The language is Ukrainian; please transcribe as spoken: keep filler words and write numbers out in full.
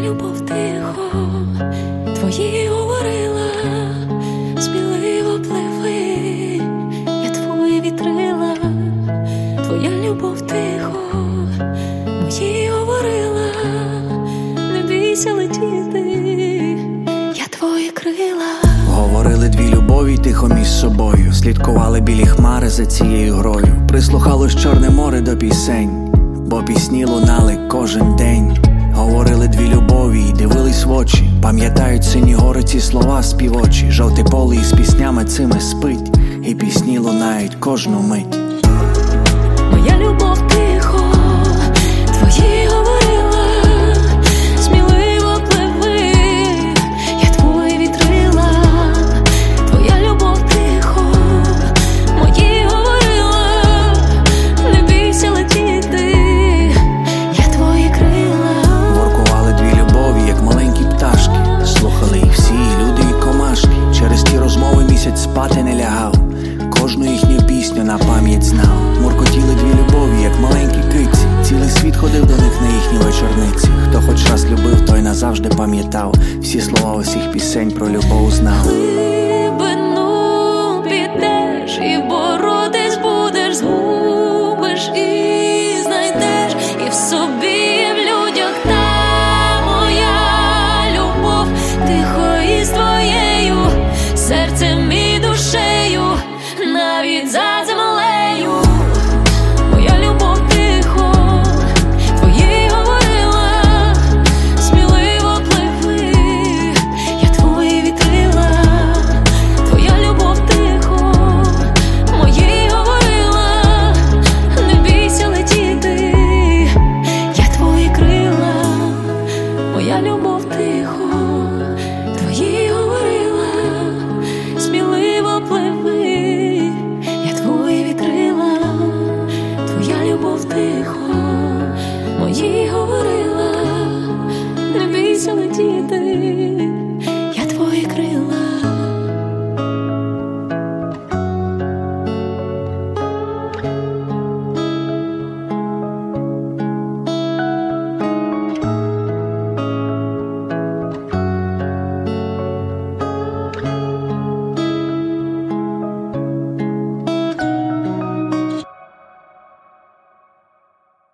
любов тихо твої говорила, сміливо пливи, я твої вітрила. Твоя любов тихо мої говорила, не бійся летіти, я твої крила. Говорили дві любові тихо між собою, слідкували білі хмари за цією грою, прислухалось Чорне море до пісень, бо пісні лунали кожен день. Говорили дві любові й дивились в очі, пам'ятають сині гори ці слова співочі. Жовте поле із піснями цими спить, і пісні лунають кожну мить. Моя любов тихо твої говорила, сміливо пливи, я твої вітрила. Твоя любов тихо мої говорила, не бійся летіти, я твої крила. Воркували дві любові, як маленькі пташки, слухали їх всі, і люди, і комашки. Через ті розмови місяць спати не лягав, кожну їхню пісню на пам'ять знав. Муркотіли дві любові, як маленькі киці, цілий світ ходив до них на їхній вечорниці. Хто хоч раз любив, той назавжди пам'ятав, всі слова усіх пісень про любов знав. Глибину підеш і